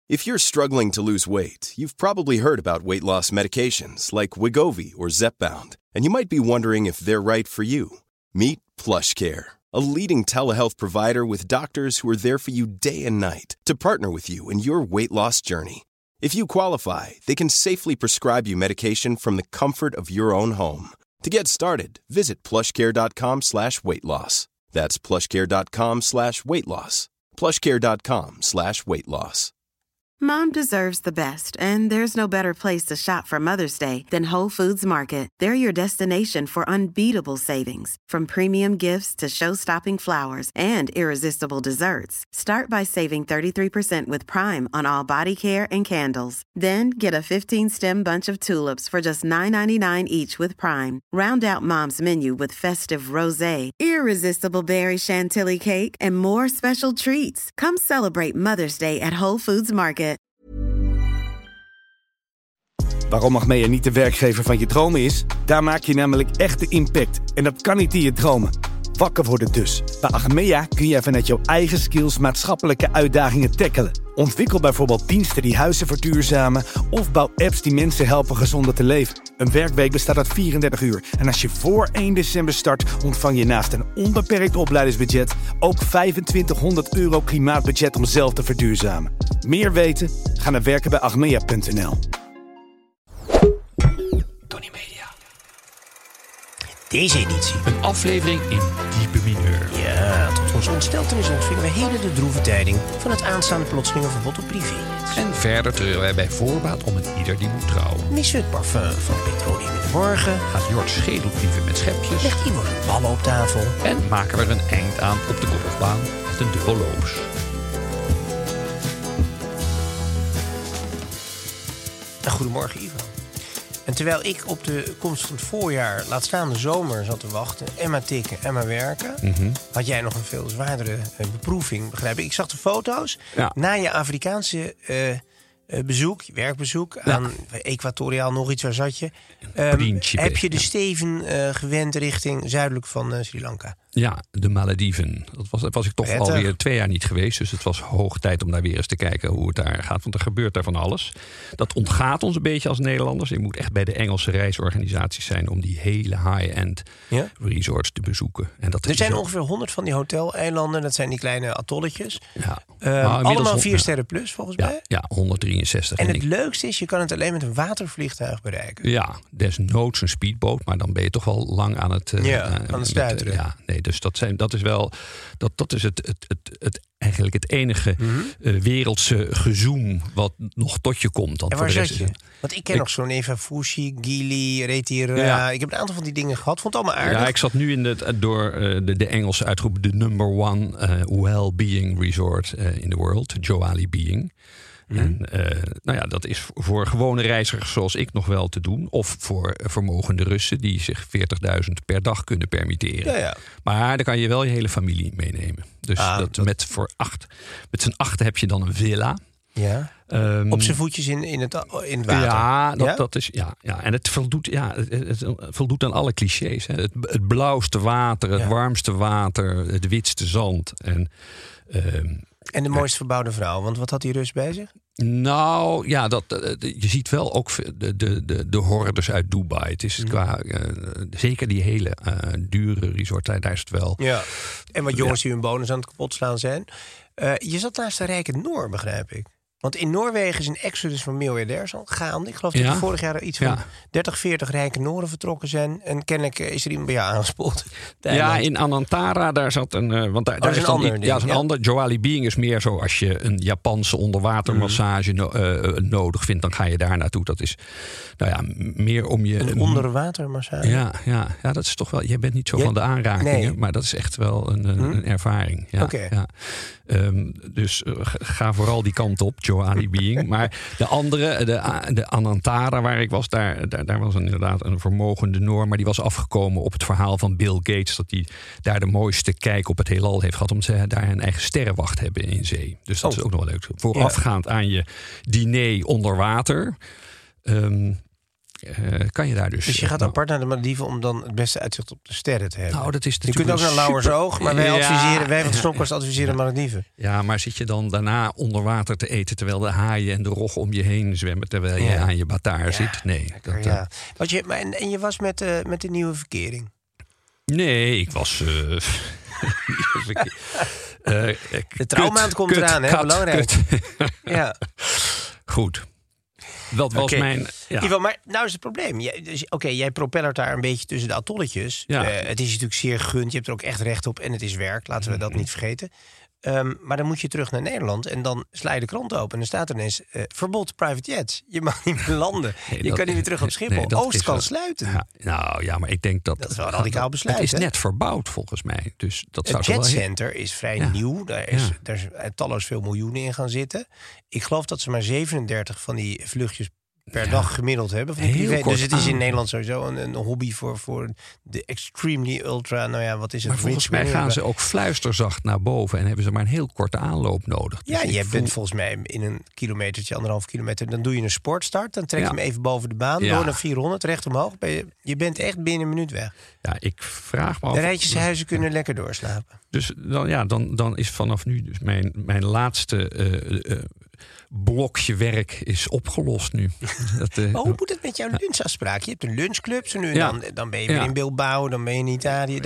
If you're struggling to lose weight, you've probably heard about weight loss medications like Wegovy or Zepbound, and you might be wondering if they're right for you. Meet PlushCare, a leading telehealth provider with doctors who are there for you day and night to partner with you in your weight loss journey. If you qualify, they can safely prescribe you medication from the comfort of your own home. To get started, visit plushcare.com/weightloss. That's plushcare.com/weightloss. plushcare.com/weightloss. Mom deserves the best, and there's no better place to shop for Mother's Day than Whole Foods Market. They're your destination for unbeatable savings, from premium gifts to show-stopping flowers and irresistible desserts. Start by saving 33% with Prime on all body care and candles. Then get a 15-stem bunch of tulips for just $9.99 each with Prime. Round out Mom's menu with festive rosé, irresistible berry chantilly cake, and more special treats. Come celebrate Mother's Day at Whole Foods Market. Waarom Achmea niet de werkgever van je dromen is? Daar maak je namelijk echt de impact. En dat kan niet in je dromen. Wakker worden dus. Bij Achmea kun jij vanuit jouw eigen skills maatschappelijke uitdagingen tackelen. Ontwikkel bijvoorbeeld diensten die huizen verduurzamen of bouw apps die mensen helpen gezonder te leven. Een werkweek bestaat uit 34 uur. En als je voor 1 december start, ontvang je naast een onbeperkt opleidingsbudget ook €2500 klimaatbudget om zelf te verduurzamen. Meer weten? Ga naar werkenbijachmea.nl. Tony Media. Deze editie. Een aflevering in diepe mineur. Ja, tot onze ontsteltenis ontvingen we heden de droeve tijding van het aanstaande plotselinge verbod op privéjets. En verder treuren wij bij voorbaat om een ieder die moet trouwen. Missen we het parfum van petroleum in de morgen. Gaat Jort schedelbrieven met schepjes. Legt Ivo zijn ballen op tafel. En maken we er een eind aan op de golfbaan met een dubbelloops. Goedemorgen Ivo. En terwijl ik op de komst van het voorjaar, laat staan de zomer, zat te wachten, en maar tikken en maar werken, had jij nog een veel zwaardere beproeving, begrijp ik. Ik zag de foto's na je Afrikaanse bezoek, je werkbezoek aan Equatoriaal nog iets, waar zat je? Heb je de steven gewend richting zuidelijk van Sri Lanka? Ja, de Malediven. Dat was ik toch alweer 2 jaar niet geweest. Dus het was hoog tijd om daar weer eens te kijken hoe het daar gaat. Want er gebeurt daar van alles. Dat ontgaat ons een beetje als Nederlanders. Je moet echt bij de Engelse reisorganisaties zijn om die hele high-end resorts te bezoeken. En dat er zijn ongeveer 100 van die hoteleilanden. Dat zijn die kleine atolletjes. Ja. Allemaal 4 sterren plus volgens mij. Ja, 163. En het leukste is, je kan het alleen met een watervliegtuig bereiken. Ja, desnoods een speedboot. Maar dan ben je toch wel lang aan het aan het stuiteren. Dus dat is wel eigenlijk het enige wereldse gezoem wat nog tot je komt. En waar zat je? Want ik ken nog zo'n Eva Fushi, Gili, Retira. Ja. Ik heb een aantal van die dingen gehad. Vond het allemaal aardig. Ja, ik zat nu in door de Engelse uitroep de number 1 well-being resort in the world, Joali Being. En dat is voor gewone reizigers zoals ik nog wel te doen. Of voor vermogende Russen die zich 40.000 per dag kunnen permitteren. Ja. Maar dan kan je wel je hele familie meenemen. Dus met z'n 8 heb je dan een villa. Ja. Op zijn voetjes in het water. Ja, dat is. Ja. En het voldoet aan alle clichés. Hè. Het blauwste water, het warmste water, het witste zand. En de mooist verbouwde vrouw, want wat had die Rus bij zich? Nou, ja, je ziet wel ook de hordes uit Dubai. Het is zeker die hele dure resort, daar is het wel. Ja. En wat jongens die hun bonus aan het kapotslaan zijn. Je zat naast de rijke Noor, begrijp ik. Want in Noorwegen is een exodus van miljardairs al gaande. Ik geloof dat er vorig jaar iets van 30, 40 rijke Nooren vertrokken zijn. En kennelijk is er iemand bij jou aangespoeld. Ja, in Anantara, daar zat een... Want daar is een ander ding. Een ander. Joali Being is meer zo als je een Japanse onderwatermassage nodig vindt. Dan ga je daar naartoe. Dat is meer om je... Een onderwatermassage? Ja, dat is toch wel... Jij bent niet zo van de aanrakingen. Maar dat is echt wel een ervaring. Ja, Oké. Dus ga vooral die kant op, Joali Being. Maar de andere, de Anantara waar ik was, daar was inderdaad een vermogende Noor. Maar die was afgekomen op het verhaal van Bill Gates, dat hij daar de mooiste kijk op het heelal heeft gehad, omdat ze daar een eigen sterrenwacht hebben in zee. Dus dat is ook nog wel leuk. Voorafgaand aan je diner onder water. kan je daar dus... Dus je gaat apart naar de Malediven om dan het beste uitzicht op de sterren te hebben. Nou, dat is je kunt ook naar Lauwersoog, maar wij van de Snopkast adviseren Malediven. Ja, maar zit je dan daarna onder water te eten... terwijl de haaien en de roggen om je heen zwemmen... terwijl je aan je bataar zit? Nee. En je was met de nieuwe verkering? Nee, ik was... de trouwmaand komt eraan, hè? Belangrijk. Ja. Goed. Dat was mijn... Ja. Ivo, maar nou is het probleem. Jij propellert daar een beetje tussen de atolletjes. Ja. Het is natuurlijk zeer gegund. Je hebt er ook echt recht op. En het is werk. Laten we dat niet vergeten. Maar dan moet je terug naar Nederland. En dan sla je de krant open. En dan staat er ineens verbod private jets. Je mag niet meer landen. Je kan niet meer terug op Schiphol. Oost kan sluiten. Ja, maar ik denk dat... Dat is wel een radicaal besluit. Het is net verbouwd volgens mij. Dus dat het zou jetcenter is vrij nieuw. Daar is talloze veel miljoenen in gaan zitten. Ik geloof dat ze maar 37 van die vluchtjes per dag gemiddeld hebben. Van die privé. Dus het is in Nederland sowieso een hobby voor de extremely ultra... Nou ja, wat is het? Maar volgens mij gaan ze ook fluisterzacht naar boven... en hebben ze maar een heel korte aanloop nodig. Dus je bent volgens mij in een kilometertje, 1,5 kilometer... dan doe je een sportstart, dan trek je hem even boven de baan... door naar 400, recht omhoog. Je bent echt binnen een minuut weg. Ja, ik vraag me af... De rijtjeshuizen kunnen lekker doorslapen. Dus dan is vanaf nu dus mijn laatste... blokje werk is opgelost nu. Maar hoe moet het met jouw lunchafspraak? Je hebt een lunchclub, zo nu en dan ben je weer in Bilbao, dan ben je in Italië.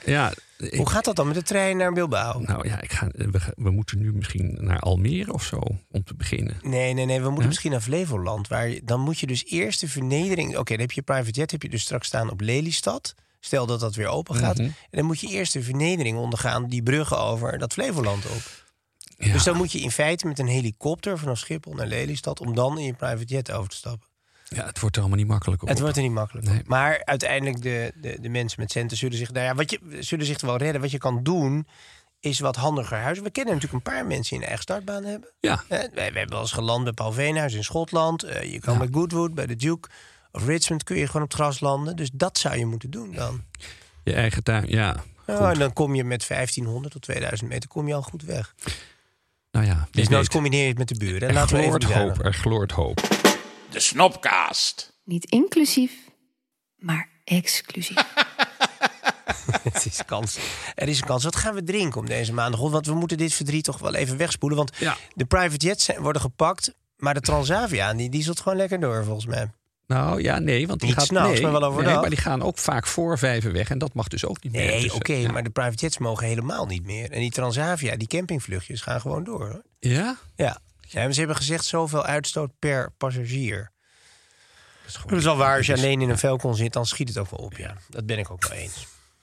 Hoe gaat dat dan met de trein naar Bilbao? Nou ja, we moeten nu misschien naar Almere of zo, om te beginnen. Nee, we moeten misschien naar Flevoland. Dan moet je dus eerst de vernedering... Oké, dan heb je private jet, heb je dus straks staan op Lelystad. Stel dat dat weer open gaat. En dan moet je eerst de vernedering ondergaan, die bruggen over dat Flevoland op. Ja. Dus dan moet je in feite met een helikopter vanaf Schiphol naar Lelystad... om dan in je private jet over te stappen. Ja, het wordt er allemaal niet makkelijk op. Het wordt er niet makkelijk op. Maar uiteindelijk de mensen met centen zullen zich... zullen zich er wel redden. Wat je kan doen, is wat handiger huizen. We kennen natuurlijk een paar mensen die een eigen startbaan hebben. Ja. Wij hebben wel eens geland bij Paul Veenhuis in Schotland. Je kan bij Goodwood, bij de Duke of Richmond... kun je gewoon op het gras landen. Dus dat zou je moeten doen dan. Je eigen tuin, ja. En dan kom je met 1500 tot 2000 meter kom je al goed weg. Nou ja, dus nou combineer je het met de buren. Er gloort hoop. De Snopcast. Niet inclusief, maar exclusief. Er is een kans. Wat gaan we drinken om deze maandag? Want we moeten dit verdriet toch wel even wegspoelen. Want de private jets worden gepakt. Maar de Transavia, die zult gewoon lekker door volgens mij. Nou ja, nee, want die niet gaat s'nachts, maar wel overdag. Nee, maar die gaan ook vaak voor 5 weg en dat mag dus ook niet meer. Nee, dus, oké, maar de private jets mogen helemaal niet meer. En die Transavia, die campingvluchtjes gaan gewoon door. Hoor. Ja? Ja, ze hebben gezegd zoveel uitstoot per passagier. Dat is wel waar. Als je alleen in een Falcon zit, dan schiet het ook wel op. Ja, dat ben ik ook wel eens.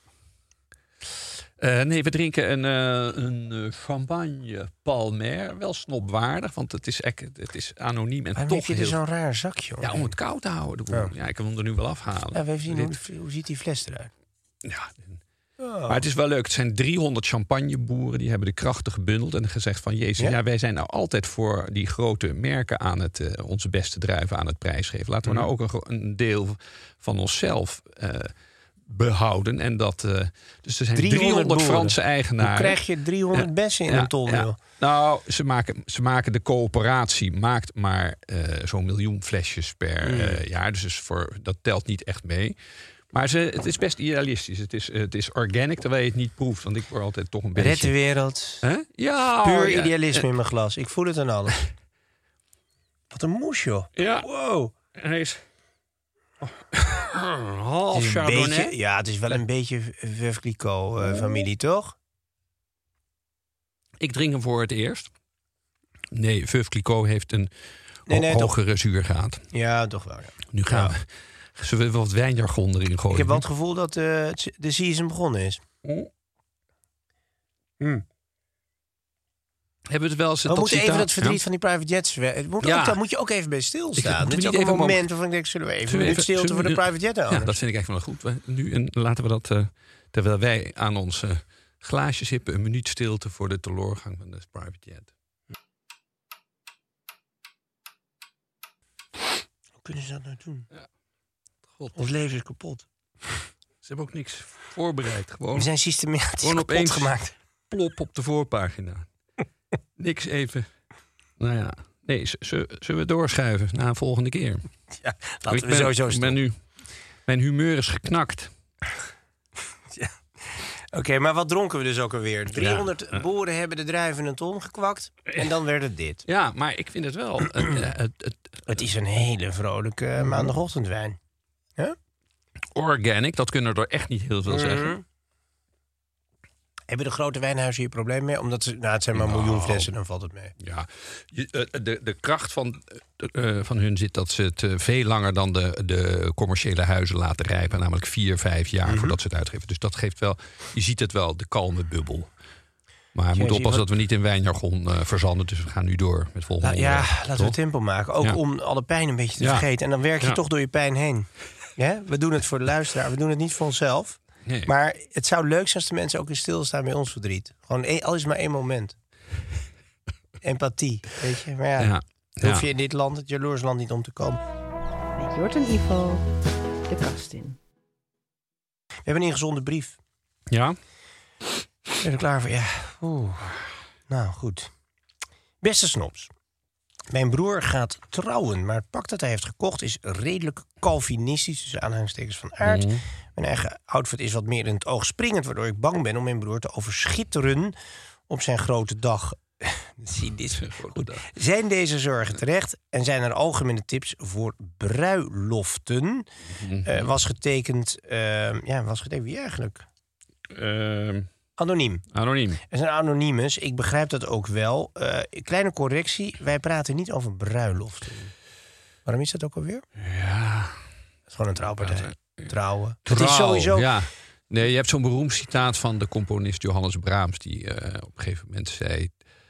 Nee, we drinken een champagne Palmer. Wel snopwaardig, want het is anoniem en maar toch heb je zo'n raar zakje? Hoor. Ja, om het koud te houden. Ja, ik wil hem er nu wel afhalen. Ja, we even zien hoe ziet die fles eruit? Ja, maar het is wel leuk. Het zijn 300 champagneboeren. Die hebben de krachten gebundeld en gezegd van... Jezus, wij zijn nou altijd voor die grote merken aan het... onze beste druiven aan het prijsgeven. Laten we nou ook een deel van onszelf... behouden. En dat, dus er zijn 300 Franse eigenaren. Hoe krijg je 300 bessen in een ton? Ja. Nou, ze maken de coöperatie maakt maar zo'n 1 miljoen flesjes per jaar. Dus dat telt niet echt mee. Maar het is best idealistisch. Het is organic, terwijl je het niet proeft. Want ik word altijd toch een beetje... Red de wereld. Ja, puur idealisme in mijn glas. Ik voel het aan alles. Wat een moes, joh. Ja. Wow. Hij is... half Chardonnay. Het is wel een beetje Veuve Clicquot familie, toch? Ik drink hem voor het eerst. Nee, Veuve Clicquot heeft een hogere zuurgraad. Ja, toch wel. Ja. Nu gaan we... Zullen we wat wijnjargon erin gooien? Ik heb wel het gevoel dat de season begonnen is. Hebben we het wel eens... We moeten even dat verdriet van die private jets... Daar moet je ook even bij stilstaan. Dit is ook een moment waarvan ik denk... zullen we even een stilte voor de private jet houden? Ja, dat vind ik echt wel goed. Laten we dat... terwijl wij aan ons glaasje sippen... een minuut stilte voor de teloorgang van de private jet. Hoe kunnen ze dat nou doen? Ja. God. Ons leven is kapot. Ze hebben ook niks voorbereid. We zijn systematisch kapot gemaakt. Plop op de voorpagina. Niks even. Nou ja, Nee, zullen we doorschuiven naar een volgende keer? Ja, laten we sowieso stoppen. Mijn humeur is geknakt. Ja. Oké, maar wat dronken we dus ook alweer? 300 boeren hebben de druiven in een ton gekwakt. En dan werd het dit. Ja, maar ik vind het wel... Het is een hele vrolijke maandagochtendwijn. Huh? Organic, dat kunnen er echt niet heel veel zeggen. Hebben de grote wijnhuizen hier probleem mee? Omdat het zijn maar een miljoen flessen, dan valt het mee. Ja, de kracht van hun zit dat ze het veel langer dan de commerciële huizen laten rijpen. Namelijk 4-5 jaar voordat ze het uitgeven. Dus dat geeft wel, je ziet het wel, de kalme bubbel. Maar we moeten oppassen dat we niet in wijnjargon verzanden. Dus we gaan nu door met het volgende onderwerp. Laten we tempo maken. Ook om alle pijn een beetje te vergeten. En dan werk je toch door je pijn heen. Ja? We doen het voor de luisteraar. We doen het niet voor onszelf. Nee. Maar het zou leuk zijn als de mensen ook in stilstaan bij ons verdriet. Gewoon al is maar 1 moment. Empathie, weet je. Maar hoef je in dit land, het jaloers land, niet om te komen. Met Jort en Ivo de kast in. We hebben een ingezonde brief. Ja? Ben je er klaar voor? Ja. Nou, goed. Beste snobs. Mijn broer gaat trouwen, maar het pak dat hij heeft gekocht is redelijk Calvinistisch, dus aanhalingstekens van aard. Mijn eigen outfit is wat meer in het oog springend, waardoor ik bang ben om mijn broer te overschitteren op zijn grote dag. Zie dit goed. Zijn deze zorgen terecht en zijn er algemene tips voor bruiloften? Was getekend wie eigenlijk? Anoniem. Er zijn anonimes. Ik begrijp dat ook wel. Kleine correctie. Wij praten niet over bruiloften. Waarom is dat ook alweer? Ja. Het is gewoon een trouwpartij. Trouwen. Het is sowieso... Ja. Nee, je hebt zo'n beroemd citaat van de componist Johannes Brahms... die op een gegeven moment zei...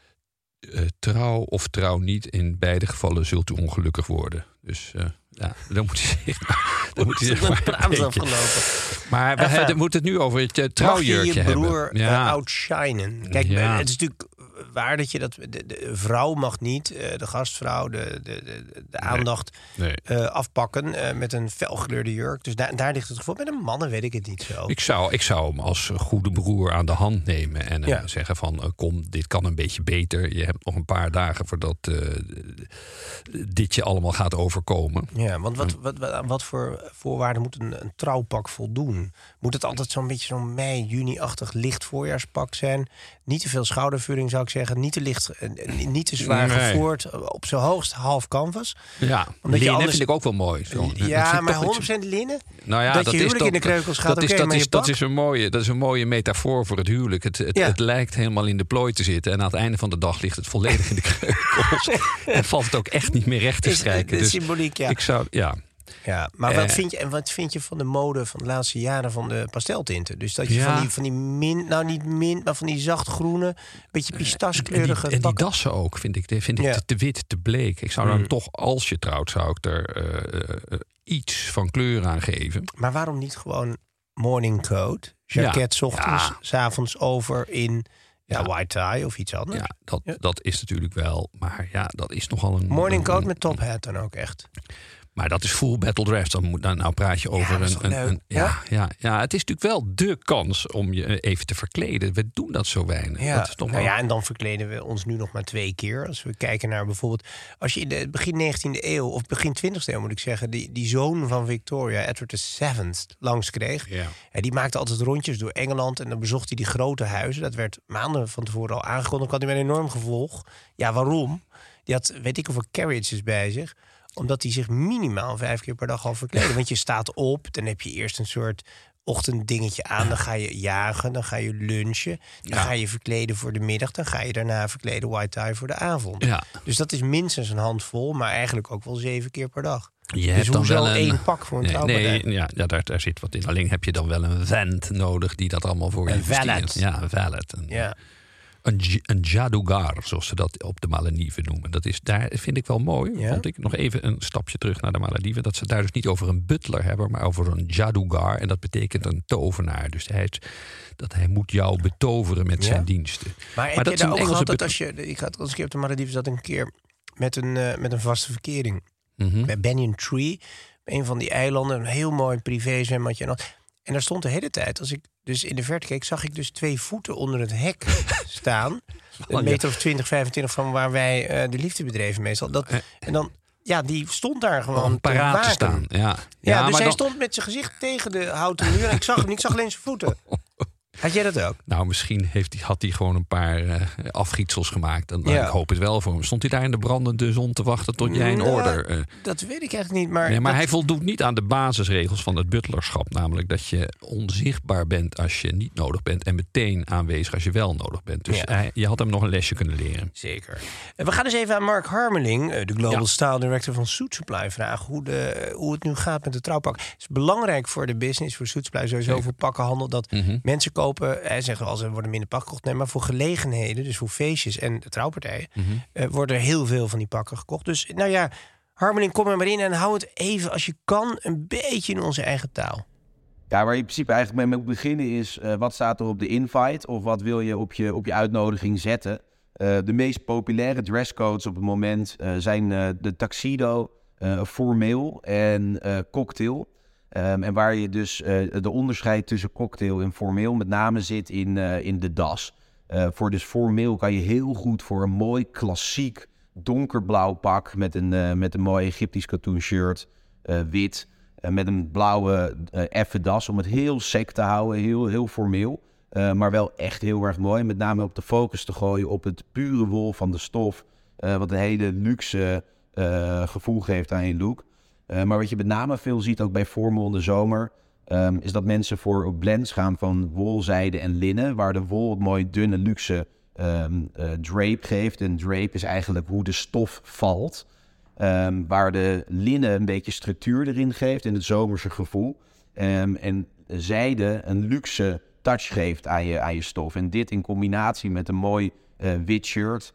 trouw of trouw niet, in beide gevallen zult u ongelukkig worden. Dus dan moet hij zich... Dan moet hij zich Brahms afgelopen. Maar we moeten het nu over het trouwjurkje hebben. Mag je je broer outshinen? Kijk, het is natuurlijk waar dat je dat... De vrouw mag niet, de gastvrouw, de aandacht afpakken met een felgekleurde jurk. Dus daar ligt het gevoel. Bij de mannen weet ik het niet zo. Ik zou hem als goede broer aan de hand nemen en zeggen van... kom, dit kan een beetje beter. Je hebt nog een paar dagen voordat dit je allemaal gaat overkomen. Ja, want wat voor voorwaarden moet een trouwpak voldoen? Moet het altijd zo'n beetje zo'n mei, juni-achtig licht voorjaarspak zijn? Niet te veel schoudervuring zou ik zeggen. Niet te licht, niet te zwaar gevoerd. Op zijn hoogst half canvas. Ja, linnen vind ik ook wel mooi. Maar 100% linnen? Nou ja, dat je huwelijk in de kreukels gaat. Dat is een mooie metafoor voor het huwelijk. Het lijkt helemaal in de plooi te zitten. En aan het einde van de dag ligt het volledig in de kreukels. En valt het ook echt niet meer recht te strijken. De symboliek, ja. Ik zou, Ja, maar wat vind je van de mode van de laatste jaren van de pasteltinten? Dus dat je van die niet mint, maar van die zachtgroene, beetje pistachekleurige en die dassen ook, vind ik te wit, te bleek. Ik zou dan toch, als je trouwt, zou ik er iets van kleur aan geven. Maar waarom niet gewoon morning coat, jacket 's ochtends, 's avonds over in... white tie of iets anders. Ja, dat is natuurlijk wel. Maar dat is nogal een... Morning coat met top hat dan ook echt. Maar dat is full battle dress. Dan praat je over het is natuurlijk wel de kans om je even te verkleden. We doen dat zo weinig. Ja, dat is toch en dan verkleden we ons nu nog maar 2 keer. Als we kijken naar bijvoorbeeld... Als je in de begin 19e eeuw, of begin 20e eeuw moet ik zeggen... die zoon van Victoria, Edward VII, langs kreeg. Ja. Die maakte altijd rondjes door Engeland. En dan bezocht hij die grote huizen. Dat werd maanden van tevoren al aangekondigd. Had hij met een enorm gevolg. Ja, waarom? Die had, weet ik hoeveel carriages bij zich... Omdat die zich minimaal 5 keer per dag al verkleden. Want je staat op, dan heb je eerst een soort ochtenddingetje aan. Dan ga je jagen, dan ga je lunchen. Dan ga je verkleden voor de middag. Dan ga je daarna verkleden white tie voor de avond. Ja. Dus dat is minstens een handvol, maar eigenlijk ook wel 7 keer per dag. Je hebt dan wel 1 pak voor een trouwpartij? Daar zit wat in. Alleen heb je dan wel een vent nodig die dat allemaal voor je valet. Ja, een valet. Een jadugar, zoals ze dat op de Malediven noemen. Daar vind ik wel mooi. Ja? Vond ik nog even een stapje terug naar de Malediven. Dat ze daar dus niet over een butler hebben, maar over een jadugar. En dat betekent een tovenaar. Dus hij moet jou betoveren met zijn diensten. Maar heb je daar ook gehad dat als een keer op de Malediven zat een keer met een vaste verkering. Bij Banyan Tree, een van die eilanden, een heel mooi privézwembadje. En daar stond de hele tijd, als ik dus in de verte keek, zag ik dus 2 voeten onder het hek staan. Een meter of 20, 25 van waar wij de liefde bedreven meestal. En dan, die stond daar gewoon paraat te staan. Ja, dus hij stond met zijn gezicht tegen de houten muur. En ik zag hem niet, ik zag alleen zijn voeten. Had jij dat ook? Nou, misschien had hij gewoon een paar afgietsels gemaakt. Ik hoop het wel voor hem. Stond hij daar in de brandende zon te wachten tot jij een order... dat weet ik eigenlijk niet. Maar, hij voldoet niet aan de basisregels van het butlerschap. Namelijk dat je onzichtbaar bent als je niet nodig bent. En meteen aanwezig als je wel nodig bent. Dus je had hem nog een lesje kunnen leren. Zeker. We gaan dus even aan Mark Harmeling, de Global Style Director van Suit Supply, vragen hoe het nu gaat met de trouwpak. Het is belangrijk voor de business, voor Suit Supply, sowieso voor pakkenhandel, dat mensen kopen. Hij zegt wel, er worden minder pakken gekocht. Nee, maar voor gelegenheden, dus voor feestjes en de trouwpartijen, worden er heel veel van die pakken gekocht. Dus Harmeling, kom er maar in en hou het even, als je kan, een beetje in onze eigen taal. Ja, waar je in principe eigenlijk mee moet beginnen is, wat staat er op de invite of wat wil je op je uitnodiging zetten? De meest populaire dresscodes op het moment zijn de tuxedo, formeel en cocktail. En waar je dus de onderscheid tussen cocktail en formeel met name zit in de das. Voor dus formeel kan je heel goed voor een mooi klassiek donkerblauw pak met een mooi Egyptisch katoen shirt, wit, met een blauwe effen das om het heel sec te houden, heel formeel. Maar wel echt heel erg mooi. Met name op de focus te gooien op het pure wol van de stof, wat een hele luxe gevoel geeft aan je look. Maar wat je met name veel ziet, ook bij formal in de zomer, is dat mensen voor blends gaan van wol, zijde en linnen, waar de wol het mooi dunne, luxe drape geeft. En drape is eigenlijk hoe de stof valt. Waar de linnen een beetje structuur erin geeft in het zomerse gevoel. En zijde een luxe touch geeft aan je stof. En dit in combinatie met een mooi wit shirt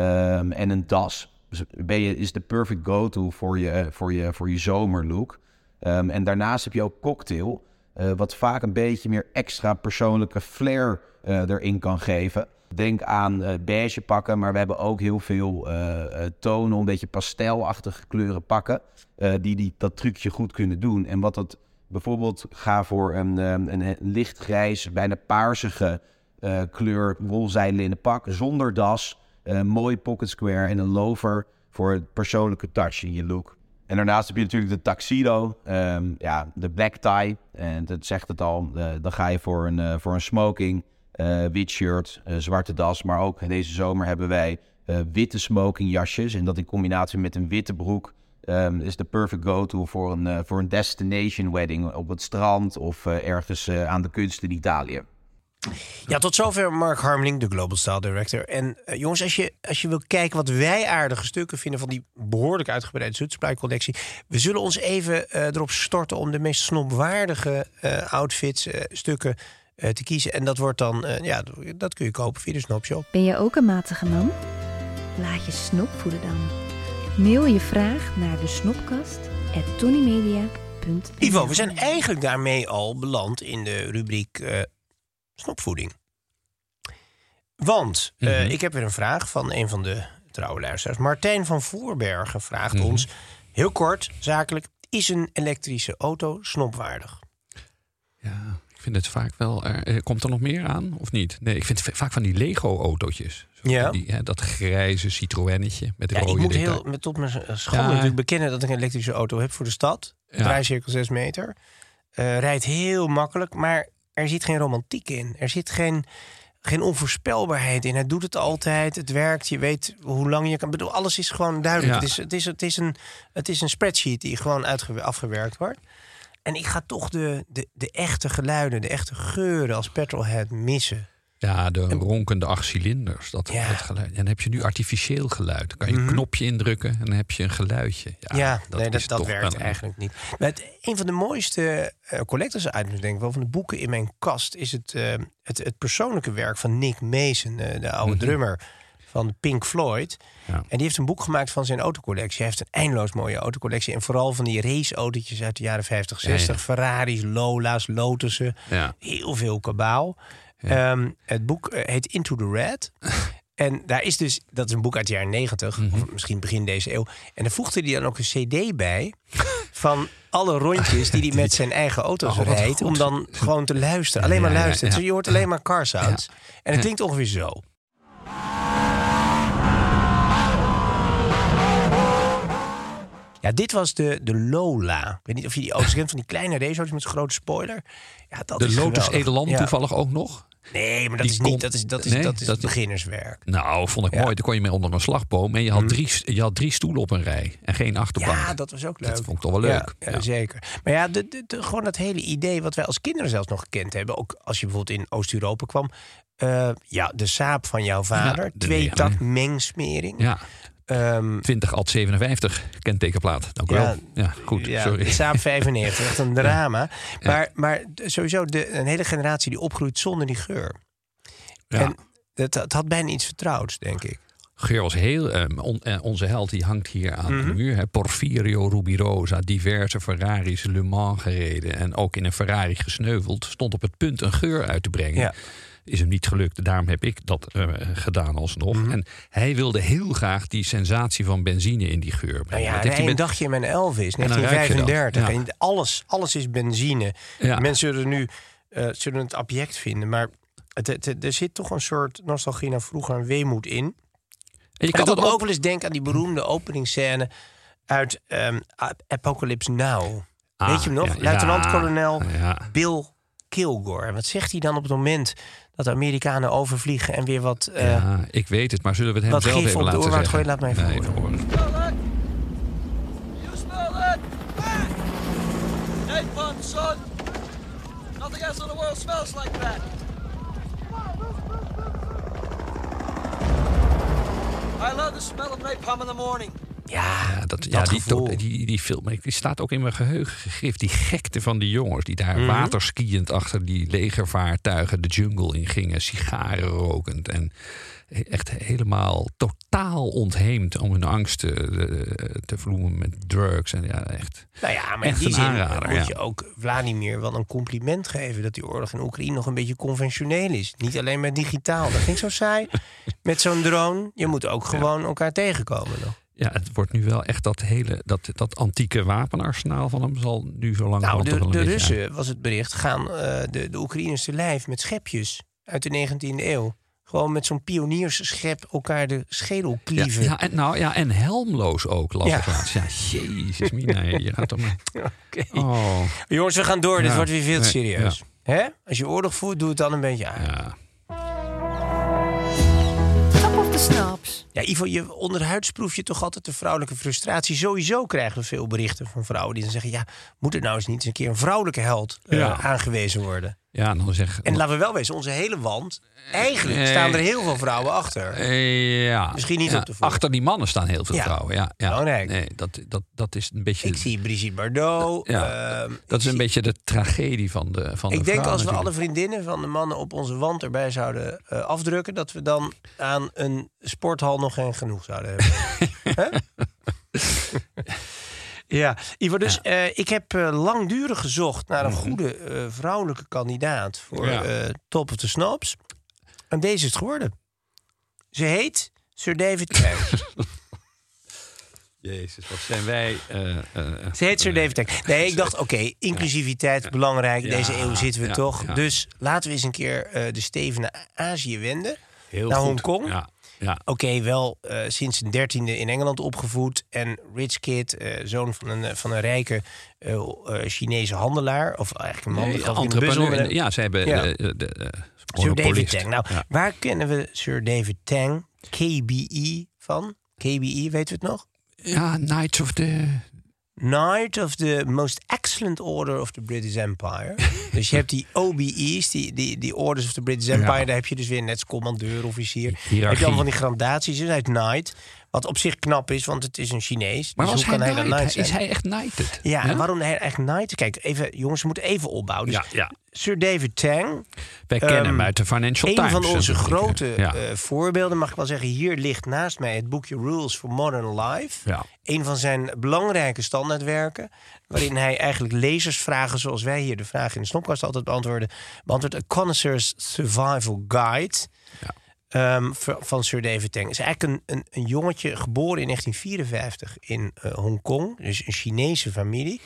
en een das is de perfect go-to voor je zomerlook. En daarnaast heb je ook cocktail, wat vaak een beetje meer extra persoonlijke flair erin kan geven. Denk aan beige pakken, maar we hebben ook heel veel tonen, een beetje pastelachtige kleuren pakken, die dat trucje goed kunnen doen. En wat dat bijvoorbeeld gaat voor een lichtgrijs, bijna paarsige kleur wolzijlinnen pak, zonder das, mooi pocket square en een loafer voor het persoonlijke touch in je look. En daarnaast heb je natuurlijk de tuxedo, de black tie. En dat zegt het al, dan ga je voor een smoking, wit shirt, zwarte das. Maar ook deze zomer hebben wij witte smoking jasjes. En dat in combinatie met een witte broek is de perfect go-to voor een destination wedding op het strand of ergens aan de kust in Italië. Ja, tot zover Mark Harmeling, de Global Style Director. En jongens, als je wil kijken wat wij aardige stukken vinden van die behoorlijk uitgebreide Suit Supply collectie, we zullen ons even erop storten om de meest snobwaardige outfits, stukken te kiezen. En dat wordt dan, dat kun je kopen via de Snopshop. Ben je ook een matige man? Laat je snop voeden dan. Mail je vraag naar de snopkast@tonymedia.nl. Ivo, we zijn eigenlijk daarmee al beland in de rubriek snopvoeding. Want ik heb weer een vraag van een van de trouwe luisteraars. Martijn van Voorbergen vraagt ons, heel kort, zakelijk, is een elektrische auto snopwaardig? Ja, ik vind het vaak wel. Komt er nog meer aan of niet? Nee, ik vind het vaak van die Lego-autootjes. Dat grijze Citroënnetje met rode ik moet tot mijn schande natuurlijk bekennen dat ik een elektrische auto heb voor de stad. Draaicirkel 6 meter. Rijdt heel makkelijk, maar er zit geen romantiek in. Er zit geen onvoorspelbaarheid in. Het doet het altijd, het werkt, je weet hoe lang je kan. Bedoel, alles is gewoon duidelijk. Ja. Het is een spreadsheet die gewoon afgewerkt wordt. En ik ga toch de echte geluiden, de echte geuren als petrolhead missen. Ja, de ronkende 8 cilinders. Dat geluid. En dan heb je nu artificieel geluid. Dan kan je een knopje indrukken en dan heb je een geluidje. Dat werkt eigenlijk niet. Maar een van de mooiste collectors items, denk ik wel, van de boeken in mijn kast is het persoonlijke werk van Nick Mason, de oude drummer van Pink Floyd. Ja. En die heeft een boek gemaakt van zijn autocollectie. Hij heeft een eindeloos mooie autocollectie. En vooral van die raceautootjes uit de jaren 50, 60. Ja. Ferraris, Lola's, Lotussen. Ja. Heel veel kabaal. Ja. Het boek heet Into the Red. En daar is dus, dat is een boek uit de jaren 90, of misschien begin deze eeuw. En daar voegde hij dan ook een cd bij van alle rondjes die hij met zijn eigen auto's rijdt... om dan gewoon te luisteren. Alleen maar luisteren. Dus je hoort alleen maar car sounds. Ja. En het klinkt ongeveer zo. Ja, dit was de Lola. Ik weet niet of je die auto's kent, van die kleine raceauto's met zo'n grote spoiler. Ja, dat de Lotus Edelland toevallig ook nog? Nee, maar dat is beginnerswerk. Nou, vond ik mooi. Daar kon je mee onder een slagboom. En je had 3 stoelen op een rij. En geen achterbank. Ja, dat was ook leuk. Dat vond ik toch wel leuk. Ja, zeker. Maar ja, gewoon dat hele idee wat wij als kinderen zelfs nog gekend hebben. Ook als je bijvoorbeeld in Oost-Europa kwam. De Saab van jouw vader. 2-tak mengsmering. Ja. 20 Alt 57 kentekenplaat. Dank u wel. Ja, goed. Sorry. De Saab 95, echt een drama. Ja. Maar sowieso een hele generatie die opgroeit zonder die geur. Ja. En het had bijna iets vertrouwds, denk ik. Geur was heel... onze held die hangt hier aan de muur. Hè. Porfirio Rubirosa, diverse Ferraris Le Mans gereden. En ook in een Ferrari gesneuveld. Stond op het punt een geur uit te brengen. Ja. Is hem niet gelukt. Daarom heb ik dat gedaan alsnog. En hij wilde heel graag die sensatie van benzine in die geur brengen. Nou ja, een dagje in mijn Elvis, 1935. En alles is benzine. Ja. Mensen zullen nu zullen het abject vinden. Maar er zit toch een soort nostalgie naar vroeger en weemoed in. En je kan ook wel eens denken aan die beroemde openingsscène uit Apocalypse Now. Weet je hem nog? Ja, luitenant-kolonel Bill Kilgore. En wat zegt hij dan op het moment dat de Amerikanen overvliegen en weer wat... ja, ik weet het, maar zullen we het hem zelf even laten zeggen? Gooi, laat mij even horen. You smell that? Napalm, son! Nothing else in the world smells like that. I love the smell of napalm in the morning. Ja, die film die staat ook in mijn geheugen gegrift. Die gekte van die jongens die daar waterskiënd achter die legervaartuigen de jungle in gingen, sigaren rokend en echt helemaal totaal ontheemd om hun angst te vloemen met drugs. En ja, echt. Nou ja, maar echt in die zin moet je ook Vladimir wel een compliment geven dat die oorlog in Oekraïne nog een beetje conventioneel is. Niet alleen met digitaal. Dat ging zo saai met zo'n drone. Je moet ook gewoon elkaar tegenkomen nog. Ja, het wordt nu wel echt dat antieke wapenarsenaal van hem zal nu zo lang... Nou, de Russen, was het bericht, gaan de Oekraïners te lijf met schepjes uit de 19e eeuw. Gewoon met zo'n pioniersschep elkaar de schedel klieven. En helmloos ook. Jezus, Mina, je gaat toch maar... Okay. Oh. Jongens, we gaan door. Dit wordt weer veel te serieus. Ja. Hè? Als je oorlog voert, doe het dan een beetje aan. Ja. Snaps. Ja, Ivo, je onderhuids proef je toch altijd de vrouwelijke frustratie. Sowieso krijgen we veel berichten van vrouwen die dan zeggen... ja, moet er nou eens niet eens een keer een vrouwelijke held aangewezen worden? Ja, en laten we wel wezen, onze hele wand... eigenlijk staan er heel veel vrouwen achter. Misschien niet op de voet. Achter die mannen staan heel veel vrouwen. Ja. Belangrijk. Nee, dat is een beetje... Ik zie Brigitte Bardot. Dat is een beetje de tragedie van de vrouw. Ik denk als we alle vriendinnen van de mannen op onze wand erbij zouden afdrukken... dat we dan aan een sporthal nog geen genoeg zouden hebben. Ja, Ivo, dus ik heb langdurig gezocht naar een goede vrouwelijke kandidaat voor Top of the Snobs. En deze is het geworden. Ze heet Sir David Tang. Jezus, wat zijn wij... Ze heet Sir David Tang. Nee, ik dacht, inclusiviteit, belangrijk. Deze eeuw zitten we toch. Ja. Dus laten we eens een keer de steven naar Azië wenden. Heel naar goed. Hongkong. Ja. Oké, wel sinds zijn 13e in Engeland opgevoed. En rich kid, zoon van een rijke Chinese handelaar. Of eigenlijk een man. Entrepreneur. Ja, ze hebben Sir David Tang. Nou, waar kennen we Sir David Tang, KBE, van? KBE, weten we het nog? Ja, Knight of the Most Excellent Order of the British Empire. Dus je hebt die OBE's, die Orders of the British Empire. Daar heb je dus weer net als commandeur, officier. Heb je dan van die gradaties. Dus uit Knight. Wat op zich knap is, want het is een Chinees. Maar dus hoe kan hij dan Knight zijn? Is hij echt Knighted? Ja, en waarom hij echt Knighted? Kijk, even, jongens, we moeten even opbouwen. Dus Sir David Tang. Wij kennen hem uit de Financial Times. Een van onze grote voorbeelden, mag ik wel zeggen. Hier ligt naast mij het boekje Rules for Modern Life. Ja. Een van zijn belangrijke standaardwerken. Waarin hij eigenlijk lezersvragen, zoals wij hier de vragen in de Snopkast altijd beantwoorden. A Connoisseur's Survival Guide. Ja. van Sir David Tang. Het is eigenlijk een jongetje geboren in 1954 in Hongkong. Dus een Chinese familie.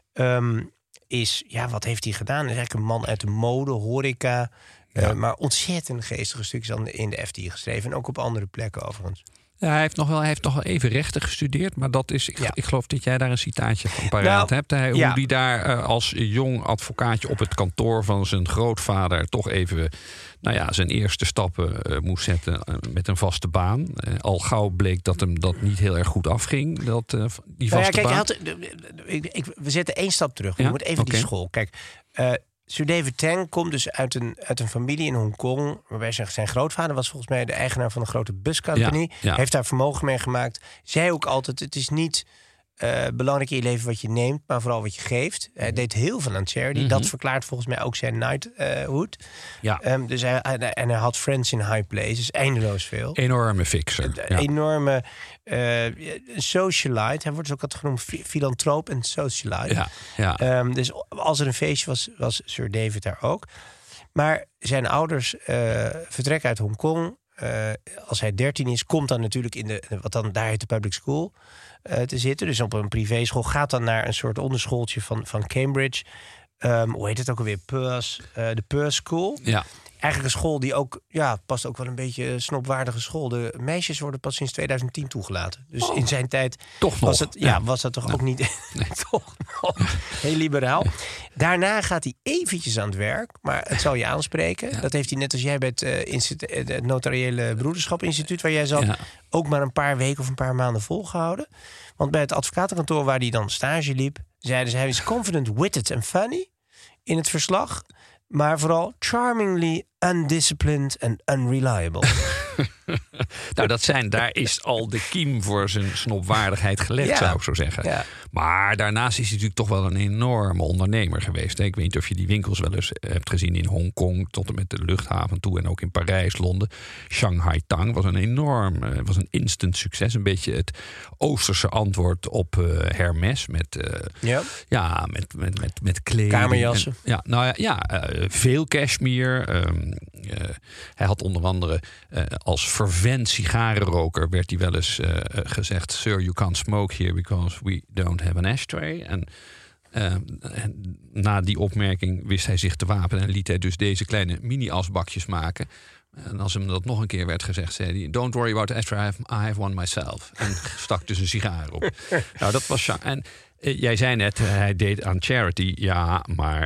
Wat heeft hij gedaan? Hij is eigenlijk een man uit de mode, horeca. Maar ontzettend geestige stukjes in de FT geschreven. En ook op andere plekken overigens. Ja, hij heeft nog wel even rechten gestudeerd. Maar dat is, ik geloof dat jij daar een citaatje van paraat hebt. Hoe die daar als jong advocaatje op het kantoor van zijn grootvader toch even zijn eerste stappen moest zetten met een vaste baan. Al gauw bleek dat hem dat niet heel erg goed afging, die vaste baan. We zetten 1 stap terug. We moeten even die school. Kijk, Sir David Tang komt dus uit een familie in Hongkong, waarbij zijn grootvader was volgens mij de eigenaar van een grote buscompany. Heeft daar vermogen mee gemaakt. Zei ook altijd, het is niet belangrijk in je leven wat je neemt, maar vooral wat je geeft. Hij deed heel veel aan charity. Dat verklaart volgens mij ook zijn knighthood. Dus hij had friends in high places, eindeloos veel. Enorme fixer. Enorme socialite. Hij wordt dus ook altijd genoemd filantroop en socialite. Dus als er een feestje was Sir David daar ook. Maar zijn ouders vertrekken uit Hongkong. Als hij 13 is, komt dan natuurlijk in wat dan daar heet de public school te zitten. Dus op een privéschool. Gaat dan naar een soort onderschooltje van Cambridge. Hoe heet het ook alweer? De Peirce School. Ja. Eigenlijk een school die ook, past ook wel een beetje snopwaardige school. De meisjes worden pas sinds 2010 toegelaten. Dus in zijn tijd toch was het, was dat toch ook niet toch nog heel liberaal. Daarna gaat hij eventjes aan het werk, maar het zal je aanspreken. Dat heeft hij net als jij bij het Notariële Broederschap Instituut, waar jij zat, ook maar een paar weken of een paar maanden volgehouden. Want bij het advocatenkantoor waar hij dan stage liep, zeiden ze hij is confident, witted and funny in het verslag. Maar vooral charmingly undisciplined and unreliable. Daar is al de kiem voor zijn snopwaardigheid gelegd, zou ik zo zeggen. Ja. Maar daarnaast is hij natuurlijk toch wel een enorme ondernemer geweest. Ik weet niet of je die winkels wel eens hebt gezien in Hongkong, tot en met de luchthaven toe en ook in Parijs, Londen. Shanghai Tang was een instant succes. Een beetje het Oosterse antwoord op Hermes met kleding. Kamerjassen. Veel cashmere. Hij had onder andere als fervent sigarenroker werd hij wel eens gezegd: Sir, you can't smoke here because we don't have an ashtray. En na die opmerking wist hij zich te wapenen en liet hij dus deze kleine mini-asbakjes maken. En als hem dat nog een keer werd gezegd, zei hij: Don't worry about the ashtray, I have one myself. En stak dus een sigaar op. Dat was en jij zei net, hij deed aan charity. Ja, maar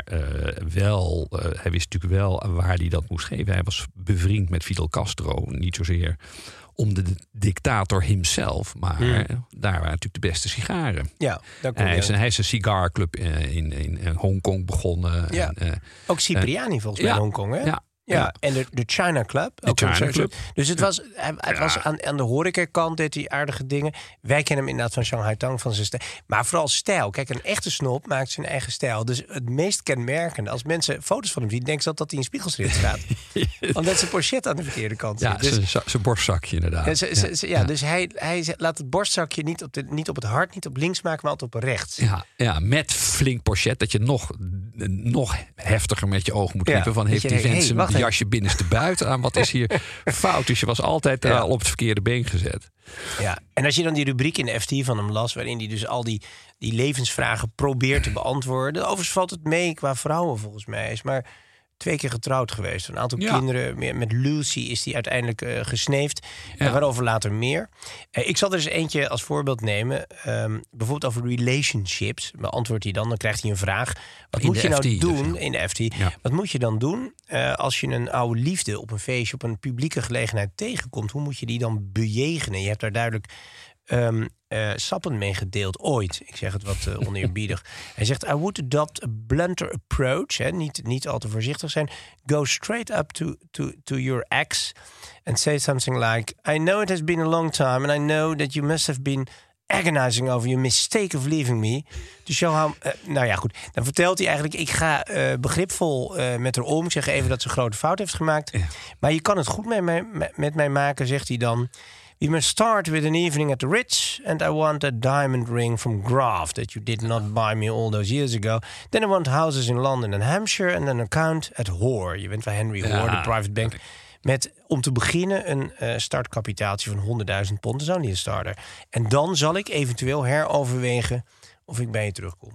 hij wist natuurlijk wel waar hij dat moest geven. Hij was bevriend met Fidel Castro. Niet zozeer om de dictator himself, maar daar waren natuurlijk de beste sigaren. Ja, hij is een cigarclub in Hongkong begonnen. Ja. Ook Cipriani volgens mij in Hongkong, hè? Ja, en de China Club. Dus hij was aan de horecakant, deed hij aardige dingen. Wij kennen hem inderdaad van Shanghai Tang, van zijn stijl. Maar vooral stijl. Kijk, een echte snop maakt zijn eigen stijl. Dus het meest kenmerkende, als mensen foto's van hem zien, denken ze dat hij in spiegelschrift staat. Omdat zijn pochet aan de verkeerde kant zit. Ja, dus zijn borstzakje inderdaad. Dus hij laat het borstzakje niet op het hart, niet op links maken, maar altijd op rechts. Ja, met flink pochet, dat je nog heftiger met je oog moet knippen. Van heeft die vent zijn jasje binnenste buiten aan? Wat is hier fout? Dus je was altijd al op het verkeerde been gezet. Ja, en als je dan die rubriek in de FT van hem las, waarin hij dus al die levensvragen probeert te beantwoorden. Overigens valt het mee qua vrouwen volgens mij. Hij is maar 2 keer getrouwd geweest. Een aantal kinderen. Met Lucy is hij uiteindelijk gesneefd. Waarover later meer. Ik zal er eens eentje als voorbeeld nemen. Bijvoorbeeld over relationships. Beantwoordt hij dan krijgt hij een vraag. Wat moet je nou doen in de FT? Ja. Wat moet je dan doen als je een oude liefde op een feestje, op een publieke gelegenheid tegenkomt? Hoe moet je die dan bejegenen? Je hebt daar duidelijk sappen mee gedeeld ooit. Ik zeg het wat oneerbiedig. Hij zegt: I would adopt a blunter approach. Niet al te voorzichtig zijn. Go straight up to your ex and say something like: I know it has been a long time and I know that you must have been agonizing over your mistake of leaving me. To show how... goed. Dan vertelt hij eigenlijk: ik ga begripvol met haar om. Ik zeg even dat ze een grote fout heeft gemaakt. Ja. Maar je kan het goed met mij maken, zegt hij dan. We must start with an evening at the Ritz, and I want a diamond ring from Graf that you did not buy me all those years ago. Then I want houses in London and Hampshire and an account at Hoare. Je bent van Henry Hoare, de private bank. met om te beginnen een startkapitaaltje van £100.000. Dat is ook niet een starter. En dan zal ik eventueel heroverwegen of ik bij je terugkom.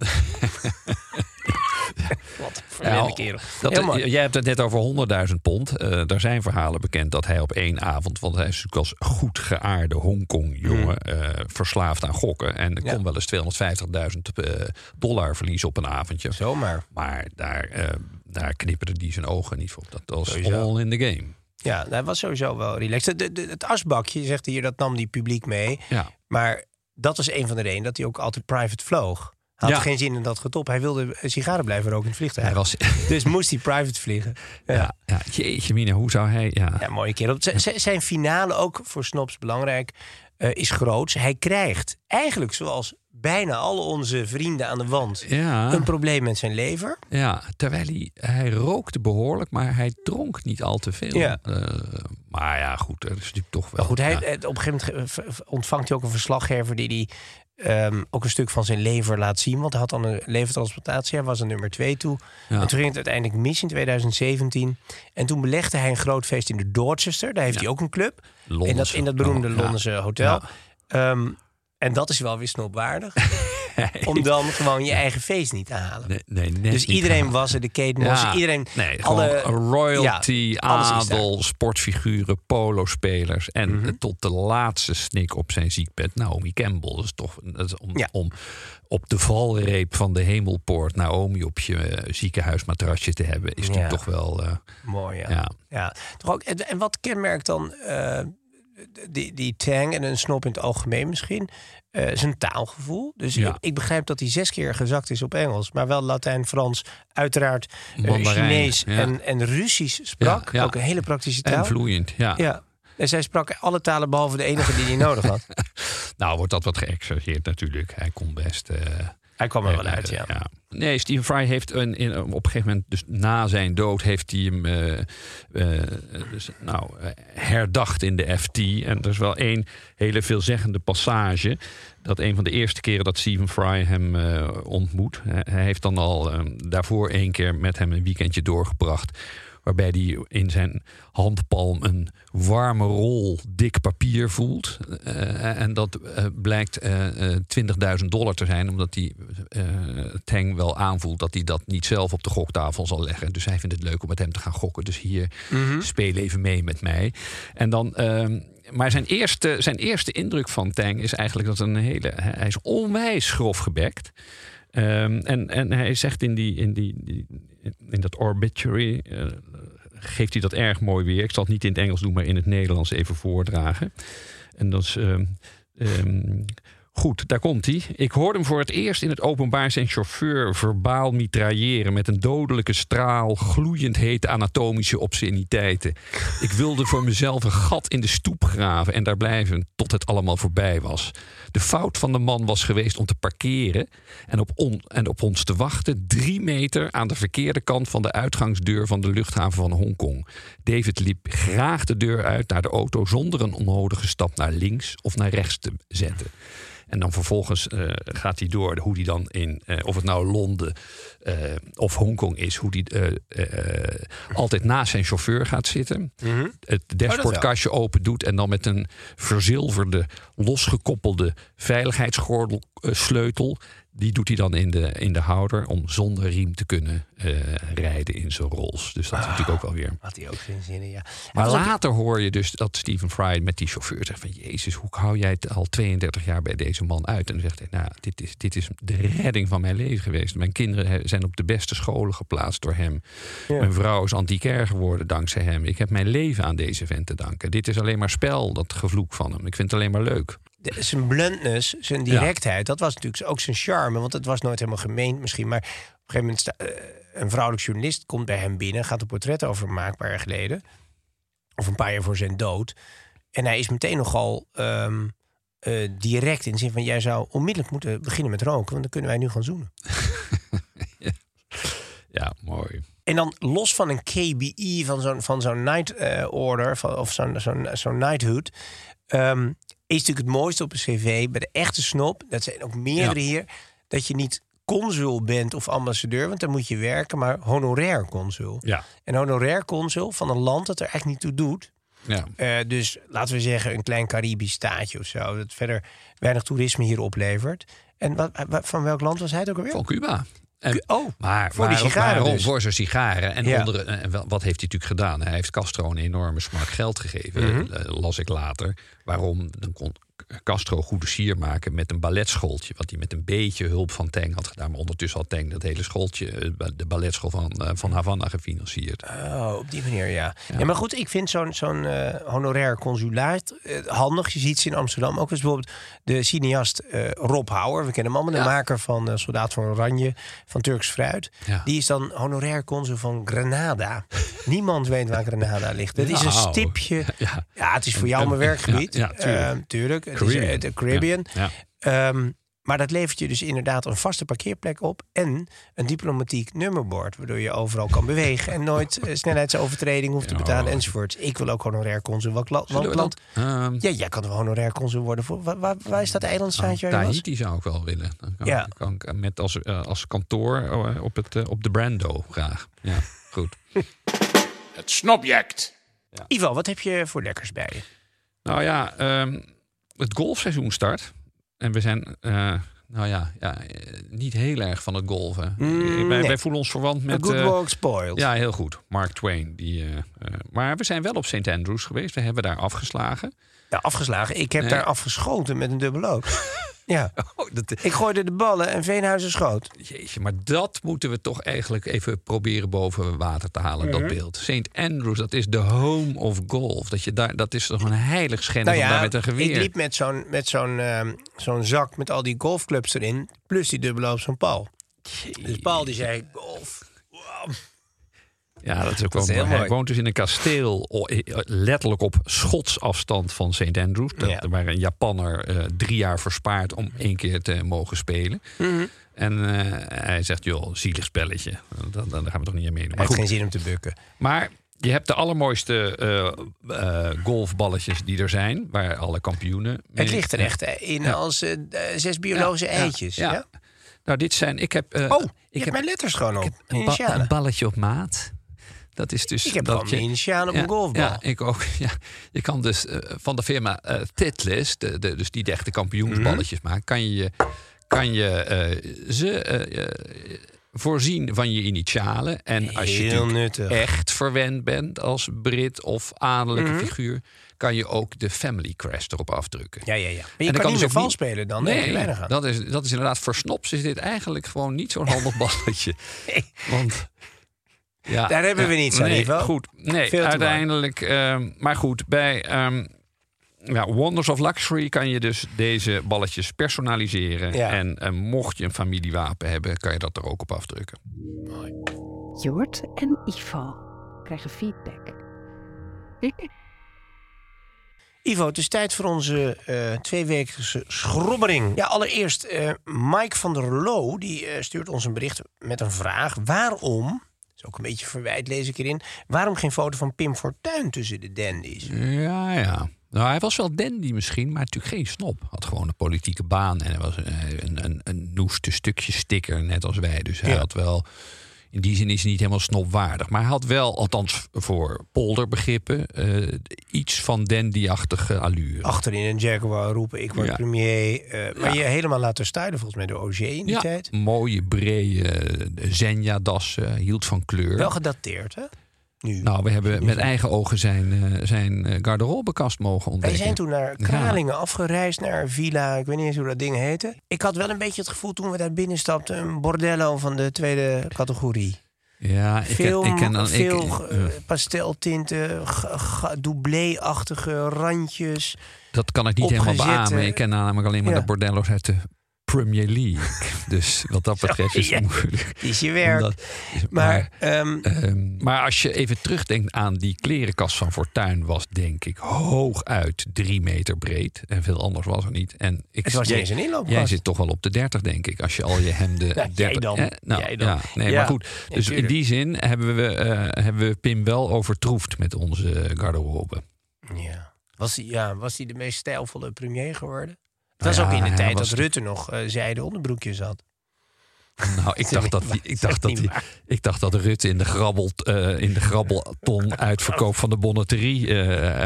Wat een vervelende kerel. Jij hebt het net over £100.000. Er zijn verhalen bekend dat hij op 1 avond... want hij is natuurlijk als goed geaarde Hongkong-jongen... verslaafd aan gokken. En er kon wel eens $250.000 verliezen op een avondje. Zomaar. Maar daar knipperde hij zijn ogen niet voor. Dat was all in the game. Ja, dat was sowieso wel relaxed. Het asbakje, zegt hier, dat nam die publiek mee. Ja. Maar dat was een van de redenen dat hij ook altijd private vloog. Hij had geen zin in dat getop. Hij wilde sigaren blijven roken in het vliegtuig. Dus moest hij private vliegen. Ja. Jeetje mina, hoe zou hij... Ja, mooie kerel. Zijn finale, ook voor Snobs belangrijk, is groots. Hij krijgt eigenlijk, zoals bijna al onze vrienden aan de wand, een probleem met zijn lever. Ja, terwijl hij rookte behoorlijk, maar hij dronk niet al te veel. Ja. Maar ja, goed, dat is natuurlijk toch wel... Goed, op een gegeven moment ontvangt hij ook een verslaggever die ook een stuk van zijn lever laat zien. Want hij had dan een levertransplantatie. Hij was er nummer 2 toe. Ja. En toen ging het uiteindelijk mis in 2017. En toen belegde hij een groot feest in de Dorchester. Daar heeft hij ook een club. In dat beroemde Londense hotel. Ja. En dat is wel weer snobwaardig. Om dan gewoon je eigen feest niet te halen. Nee, dus iedereen was er, de Kate Moss, iedereen... alle royalty, adel, sportfiguren, polospelers... en tot de laatste snik op zijn ziekbed, Naomi Campbell. Dat is toch om op de valreep van de hemelpoort Naomi op je ziekenhuismatrasje te hebben... is natuurlijk toch wel... mooi, ja. Toch ook, en wat kenmerkt dan... Die Tang en een snob in het algemeen misschien... zijn taalgevoel. Dus ik begrijp dat hij 6 keer gezakt is op Engels... maar wel Latijn, Frans, uiteraard Chinees en Russisch sprak. Ook een hele praktische taal. En vloeiend, ja. En zij sprak alle talen behalve de enige die hij nodig had. Nou, wordt dat wat geëxageerd natuurlijk. Hij kon best... Hij kwam er wel uit, ja. Nee, Stephen Fry heeft op een gegeven moment, dus na zijn dood, heeft hij hem herdacht in de FT. En er is wel één hele veelzeggende passage. Dat een van de eerste keren dat Stephen Fry hem ontmoet. Hij heeft dan al daarvoor 1 keer met hem een weekendje doorgebracht. Waarbij hij in zijn handpalm een warme rol dik papier voelt. En dat blijkt $20.000 te zijn. Omdat hij Tang wel aanvoelt dat hij dat niet zelf op de goktafel zal leggen. Dus hij vindt het leuk om met hem te gaan gokken. Dus hier, speel even mee met mij. En dan... maar zijn eerste indruk van Tang is eigenlijk dat hij is onwijs grof gebekt. En hij zegt in dat obituary, geeft hij dat erg mooi weer. Ik zal het niet in het Engels doen, maar in het Nederlands even voordragen. En dat is... Goed, daar komt hij. Ik hoorde hem voor het eerst in het openbaar zijn chauffeur verbaal mitrailleren met een dodelijke straal, gloeiend hete anatomische obsceniteiten. Ik wilde voor mezelf een gat in de stoep graven en daar blijven tot het allemaal voorbij was. De fout van de man was geweest om te parkeren en op ons te wachten 3 meter aan de verkeerde kant van de uitgangsdeur van de luchthaven van Hongkong. David liep graag de deur uit naar de auto zonder een onnodige stap naar links of naar rechts te zetten. En dan vervolgens gaat hij door hoe hij dan of het nou Londen of Hongkong is, hoe hij altijd naast zijn chauffeur gaat zitten. Het dashboardkastje open doet en dan met een verzilverde, losgekoppelde veiligheidsgordelsleutel. Die doet hij dan in de houder om zonder riem te kunnen rijden in zijn Rolls. Dus dat is natuurlijk ook wel weer... Had hij ook geen zin in, ja. Maar later hoor je dus dat Stephen Fry met die chauffeur zegt van... Jezus, hoe hou jij het al 32 jaar bij deze man uit? En dan zegt hij, nou, dit is de redding van mijn leven geweest. Mijn kinderen zijn op de beste scholen geplaatst door hem. Ja. Mijn vrouw is antiquair geworden dankzij hem. Ik heb mijn leven aan deze vent te danken. Dit is alleen maar spel, dat gevloek van hem. Ik vind het alleen maar leuk. Zijn bluntness, zijn directheid, dat was natuurlijk ook zijn charme. Want het was nooit helemaal gemeend misschien. Maar op een gegeven moment, een vrouwelijk journalist komt bij hem binnen, gaat een portret over hem maken een paar jaar geleden. Of een paar jaar voor zijn dood. En hij is meteen nogal direct in de zin van, jij zou onmiddellijk moeten beginnen met roken. Want dan kunnen wij nu gaan zoenen. Ja, mooi. En dan los van een KBE, van zo'n night order, of zo'n knighthood... is natuurlijk het mooiste op een cv bij de echte snob. Dat zijn ook meerdere hier. Dat je niet consul bent of ambassadeur, want dan moet je werken, maar honorair consul. Ja. En honorair consul van een land dat er eigenlijk niet toe doet. Ja. Dus laten we zeggen een klein Caribisch staatje of zo, dat verder weinig toerisme hier oplevert. En van welk land was hij het ook alweer? Van Cuba. Maar voor die sigaren dus. Voor zijn sigaren. En Ja. Wat heeft hij natuurlijk gedaan? Hij heeft Castro een enorme smak geld gegeven. Las ik later. Waarom? Dan kon Castro goede sier maken met een balletschooltje. Wat hij met een beetje hulp van Tang had gedaan. Maar ondertussen had Tang dat hele schooltje, de balletschool van Havana, gefinancierd. Oh, op die manier, ja. Maar goed, ik vind zo'n honorair consulaat handig. Je ziet ze in Amsterdam ook. Dus bijvoorbeeld de cineast Rob Hauer. We kennen hem allemaal, de maker van Soldaat van Oranje, van Turks Fruit. Ja. Die is dan honorair consul van Grenada. Niemand weet waar Grenada ligt. Dat is een stipje. Ja, het is voor jou mijn werkgebied. Ja, tuurlijk. Het is de Caribbean. Ja. Maar dat levert je dus inderdaad een vaste parkeerplek op en een diplomatiek nummerbord, waardoor je overal kan bewegen en nooit snelheidsovertreding hoeft te betalen enzovoort. Ik wil ook honorair consul. Welk land? Jij kan wel honorair consul worden. Waar is dat eilandstaatje? Tahiti zou ik wel willen. Dan kan ik met als kantoor op de Brando graag. Ja, goed. Het snobject. Ja. Ivo, wat heb je voor lekkers bij je? Nou ja, het golfseizoen start. En we zijn niet heel erg van het golven. Wij voelen ons verwant met... A good walk spoiled. Ja, heel goed. Mark Twain. Maar we zijn wel op St. Andrews geweest. We hebben daar afgeslagen. Ja, afgeslagen. Ik heb daar afgeschoten met een dubbelloop. Ja. Ik gooide de ballen en Veenhuizen schoot. Jeetje, maar dat moeten we toch eigenlijk even proberen boven water te halen, dat beeld. St. Andrews, dat is de home of golf. Dat is toch een heilig schennis om daar met een geweer. Ik liep met zo'n zak met al die golfclubs erin, plus die dubbelloop van Paul. Dus Paul die zei, golf. Wow. Ja, dat is ook wel mooi. Hij woont dus in een kasteel, letterlijk op schotsafstand van St. Andrews. Waar een Japanner 3 jaar verspaart om 1 keer te mogen spelen. Mm-hmm. En hij zegt, joh, zielig spelletje. Daar gaan we toch niet aan meedoen. Hij heeft geen zin om te bukken. Maar je hebt de allermooiste golfballetjes die er zijn, waar alle kampioenen mee... Het ligt er echt in als 6 biologische eitjes. Ja. Nou, dit zijn... Ik heb mijn letters gewoon op. Een balletje op maat. Dat is dus ik heb al mijn initialen op een golfbal. Ja, ik ook. Ja. Je kan dus van de firma Titleist, dus die de echte kampioensballetjes maakt, kan je ze voorzien van je initialen. En als je echt verwend bent als Brit of adellijke figuur, kan je ook de family crest erop afdrukken. Ja. Maar je kan niet meer vals spelen dan. Nee, dat is inderdaad voor snops is dit eigenlijk gewoon niet zo'n handig balletje. Want... Ja, daar hebben we niets aan, Ivo. Goed, uiteindelijk... maar goed, bij Wonders of Luxury kan je dus deze balletjes personaliseren. Ja. En mocht je een familiewapen hebben, kan je dat er ook op afdrukken. Mooi. Jort en Ivo krijgen feedback. Ivo, het is tijd voor onze 2-wekelijkse schrobbering. Ja, allereerst Mike van der Loo, die stuurt ons een bericht met een vraag. Waarom... ook een beetje verwijt, lees ik erin. Waarom geen foto van Pim Fortuyn tussen de dandies? Ja. Nou, hij was wel dandy misschien, maar natuurlijk geen snop. Had gewoon een politieke baan en hij was een noeste stukje sticker, net als wij. Dus hij had wel... In die zin is hij niet helemaal snopwaardig. Maar hij had wel, althans voor polderbegrippen, iets van dandy-achtige allure. Achterin een Jaguar roepen, ik word premier. Maar je helemaal laten stuiden volgens mij door Auger in die tijd. Mooie, brede Zenja-dassen, hield van kleur. Wel gedateerd, hè? Nu. Nou, we hebben met eigen ogen zijn garderobekast mogen ontdekken. Wij zijn toen naar Kralingen afgereisd, naar Villa, ik weet niet eens hoe dat ding heette. Ik had wel een beetje het gevoel toen we daar binnen stapten, een bordello van de 2e categorie. Ja, veel pasteltinten, doublé-achtige randjes. Dat kan ik niet helemaal beamen. Ik ken namelijk alleen maar de bordello's uit de Premier League. Dus wat dat betreft is het moeilijk. Is je werk. Maar als je even terugdenkt aan die klerenkast van Fortuyn, was denk ik hooguit 3 meter breed. En veel anders was er niet. En het was niet eens een inloopkast. Jij zit toch wel op de 30, denk ik. Als je al je hemden... 30, jij dan. Maar goed. Dus in die zin hebben we Pim wel overtroefd met onze garderobe. Ja. Was hij de meest stijlvolle premier geworden? Het was ook in de tijd dat Rutte nog zijden onderbroekjes had. Nou, ik dacht dat Rutte in de grabbelton uitverkoop van de Bonneterie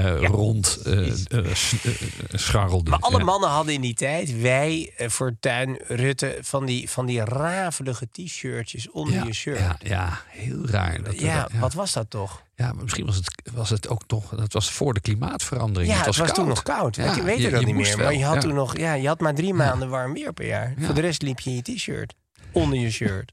scharrelde. Maar alle mannen hadden in die tijd, wij, Fortuyn, Rutte, van die rafelige t-shirtjes onder je shirt. Ja, heel raar. Wat was dat toch? Ja, maar misschien was het ook toch... Dat was voor de klimaatverandering. Ja, het was toen nog koud. Ja, ik weet het dan niet meer. Wel, maar je had toen nog... Ja, je had maar 3 maanden warm weer per jaar. Ja. Voor de rest liep je in je t-shirt. Onder je shirt.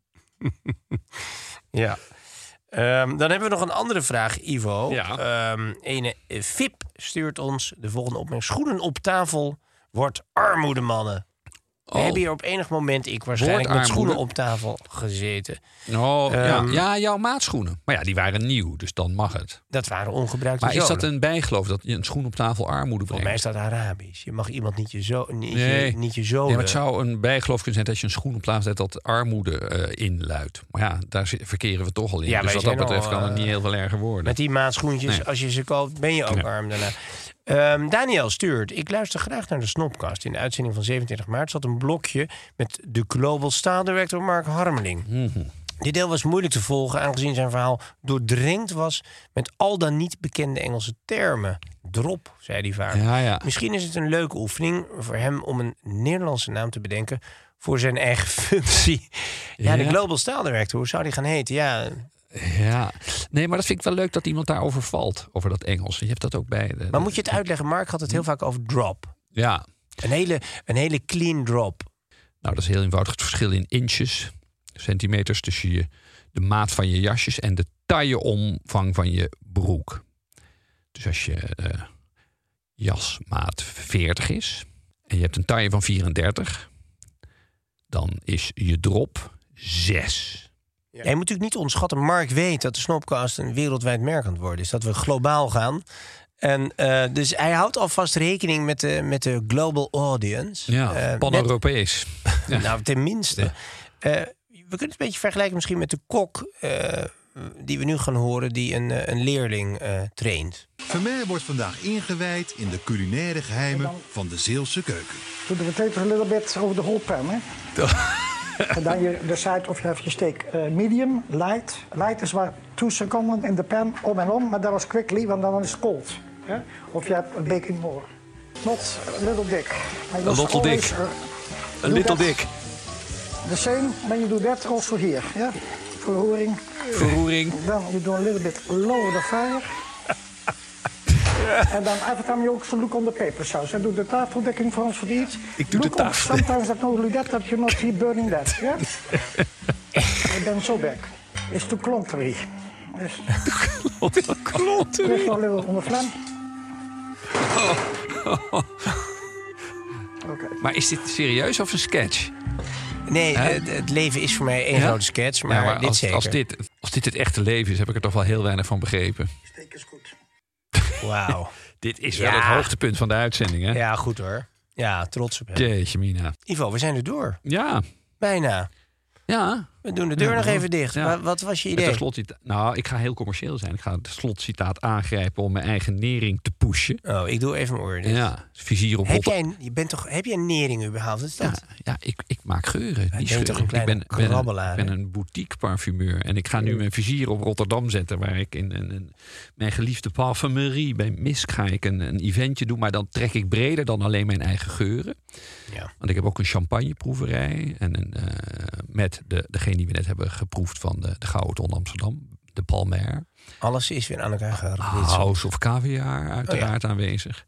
Ja. Dan hebben we nog een andere vraag, Ivo. Ja. Ene Fip stuurt ons de volgende opmerking. Schoenen op tafel wordt armoedemannen. We hebben hier op enig moment, ik waarschijnlijk, met schoenen op tafel gezeten. Jouw maatschoenen. Maar ja, die waren nieuw, dus dan mag het. Dat waren ongebruikte Maar zolen. is dat een bijgeloof dat je een schoen op tafel armoede brengt? Voor mij is dat Arabisch. Je mag iemand niet je zolen. Nee, maar het zou een bijgeloof kunnen zijn dat je een schoen op tafel zet dat armoede inluidt. Maar ja, daar verkeren we toch al in. Ja, dus wat dat betreft kan het niet heel veel erger worden. Met die maatschoentjes, als je ze koopt, ben je ook arm daarna. Daniel stuurt. Ik luister graag naar de Snopcast. In de uitzending van 27 maart zat een blokje met de Global Style Director Mark Harmeling. Dit deel was moeilijk te volgen, aangezien zijn verhaal doordrenkt was met al dan niet bekende Engelse termen. Drop, zei hij vaak. Ja. Misschien is het een leuke oefening voor hem om een Nederlandse naam te bedenken voor zijn eigen functie. De Global Style Director, hoe zou die gaan heten? Ja, nee, maar dat vind ik wel leuk dat iemand daarover valt, over dat Engels. Je hebt dat ook bij... Maar moet je het uitleggen? Mark had het heel vaak over drop. Ja. Een hele clean drop. Nou, dat is heel eenvoudig. Het verschil in inches, centimeters tussen de maat van je jasjes en de tailleomvang van je broek. Dus als je jasmaat 40 is en je hebt een taille van 34, dan is je drop 6. Ja. Je moet natuurlijk niet onderschatten. Mark weet dat de Snopcast een wereldwijd merk aan het worden is. Dat we globaal gaan. En dus hij houdt alvast rekening met de global audience. Ja, pan-Europees. Nou, tenminste. Ja. We kunnen het een beetje vergelijken misschien met de kok die we nu gaan horen, die een leerling traint. Vermeer wordt vandaag ingewijd in de culinaire geheimen van de Zeelse keuken. Do the potatoes a little bit over the whole pan, hè? En dan je decide of je have je steak medium, light. Light is maar 2 seconden in de pan, om en om. Maar dat was quickly, want dan is het cold. Yeah? Of je hebt een baking more. Not a little thick. A little thick. A little thick. The same, when you do that also here. Yeah? Verroering. Dan you do a little bit lower the fire. En dan every time you also look on the paper sauce. En doe de tafeldekking voor ons voor iets. Ik doe de tafel. Sometimes that not only that you not see burning that. Yeah? Ik ben zo back. It's too klontery. Klontery. Just a little on the flame. Okay. Maar is dit serieus of een sketch? Nee, het leven is voor mij één grote sketch, maar dit zeker. Als dit het echte leven is, heb ik er toch wel heel weinig van begrepen. Steek is goed. Wauw. Dit is wel het hoogtepunt van de uitzending, hè? Ja, goed hoor. Ja, trots op hem. Jeetje, Mina. Ivo, we zijn er door. Ja. Bijna. Ja. We doen de deur nog even dicht. Ja. Wat was je idee? Ik ga heel commercieel zijn. Ik ga het slotcitaat aangrijpen om mijn eigen nering te pushen. Oh, ik doe even mijn oor dicht. Ja, vizier op Rotterdam. Heb jij een nering überhaupt? Wat is dat? Ja, ik maak geuren. Die geuren. Toch een kleine krabbelaar. Ik ben een boutique parfumeur. En ik ga nu mijn vizier op Rotterdam zetten. Waar ik in mijn geliefde parfumerie bij Misk ga ik een eventje doen. Maar dan trek ik breder dan alleen mijn eigen geuren. Ja. Want ik heb ook een champagneproeverij. En met degene die we net hebben geproefd van de Gouden Ton Amsterdam. De Palmer. Alles is weer aan elkaar gehouden. House of Caviar uiteraard aanwezig.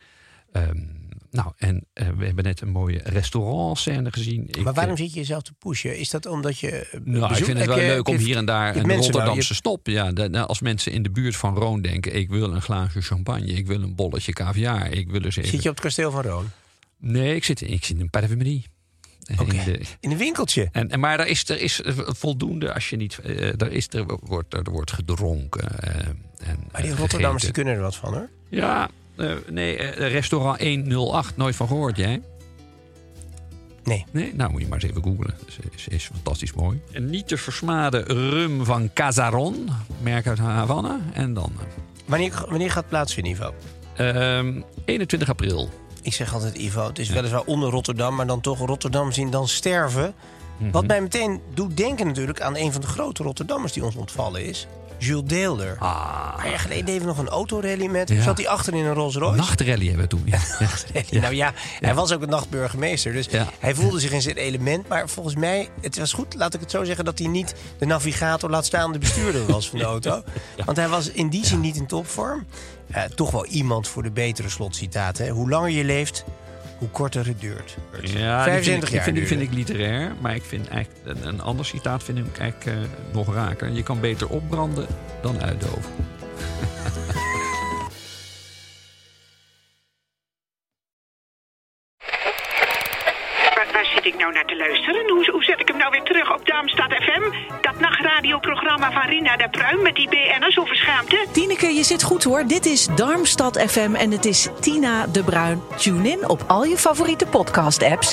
We hebben net een mooie restaurantscène gezien. Maar waarom zit je jezelf te pushen? Is dat omdat je ik vind het wel leuk om hier en daar een Rotterdamse stop. Ja, als mensen in de buurt van Roon denken, ik wil een glaasje champagne, ik wil een bolletje caviar, ik wil eens even... Zit je op het kasteel van Roon? Nee, ik zit in een parfumerie. Okay. In een winkeltje? Maar er is voldoende als je niet... Er wordt gedronken. Maar die Rotterdammers die kunnen er wat van, hoor. Ja, restaurant 108. Nooit van gehoord, jij? Nee. Nou, moet je maar eens even googlen. Is fantastisch mooi. Een niet te versmade rum van Casaron. Merk uit Havana. En dan... Wanneer gaat het plaatsvinden, Ivo? 21 april. Ik zeg altijd, Ivo, het is weliswaar onder Rotterdam, maar dan toch Rotterdam zien dan sterven. Wat mij meteen doet denken natuurlijk aan een van de grote Rotterdammers die ons ontvallen is. Jules Deelder. Een paar jaar geleden deden we nog een autorally met. Zat hij achter in een Rolls Royce? Nachtrally hebben we toen. Ja. Nou ja, hij was ook een nachtburgemeester. Dus hij voelde zich in zijn element. Maar volgens mij, het was goed, laat ik het zo zeggen, dat hij niet de navigator, laat staan de bestuurder was van de auto. Want hij was in die zin niet in topvorm. Toch wel iemand voor de betere slotcitaten. Hè? Hoe langer je leeft, hoe korter het duurt. Ja, 25 jaar die vind ik literair. Maar ik vind eigenlijk een ander citaat vind ik eigenlijk nog raker. Je kan beter opbranden dan uitdoven. Waar zit ik nou naar te luisteren? Hoe zet ik hem nou weer terug op Darmstad FM? Dat nachtradioprogramma van Rina de Pruim met die BN'ers over schaamte? Tineke, je zit goed hoor. Dit is Darmstad FM en het is Tina de Bruin. Tune in op al je favoriete podcast-apps.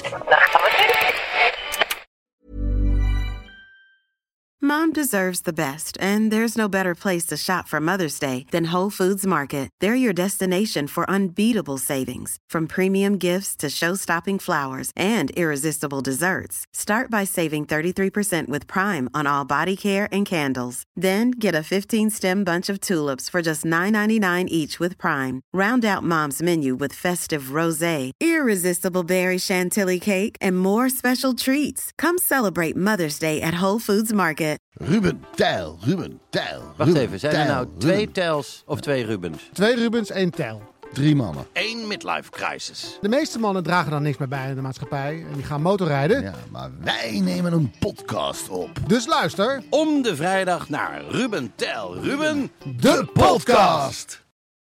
Mom deserves the best, and there's no better place to shop for Mother's Day than Whole Foods Market. They're your destination for unbeatable savings, from premium gifts to show-stopping flowers and irresistible desserts. Start by saving 33% with Prime on all body care and candles. Then get a 15-stem bunch of tulips for just $9.99 each with Prime. Round out Mom's menu with festive rosé, irresistible berry chantilly cake, and more special treats. Come celebrate Mother's Day at Whole Foods Market. Ruben Tijl. Wacht even, zijn er nou 2 Tijls of 2 Rubens? 2 Rubens, 1 Tijl. 3 mannen. 1 midlife crisis. De meeste mannen dragen dan niks meer bij in de maatschappij. En die gaan motorrijden. Ja, maar wij nemen een podcast op. Dus luister. Om de vrijdag naar Ruben Tijl. Ruben, de podcast.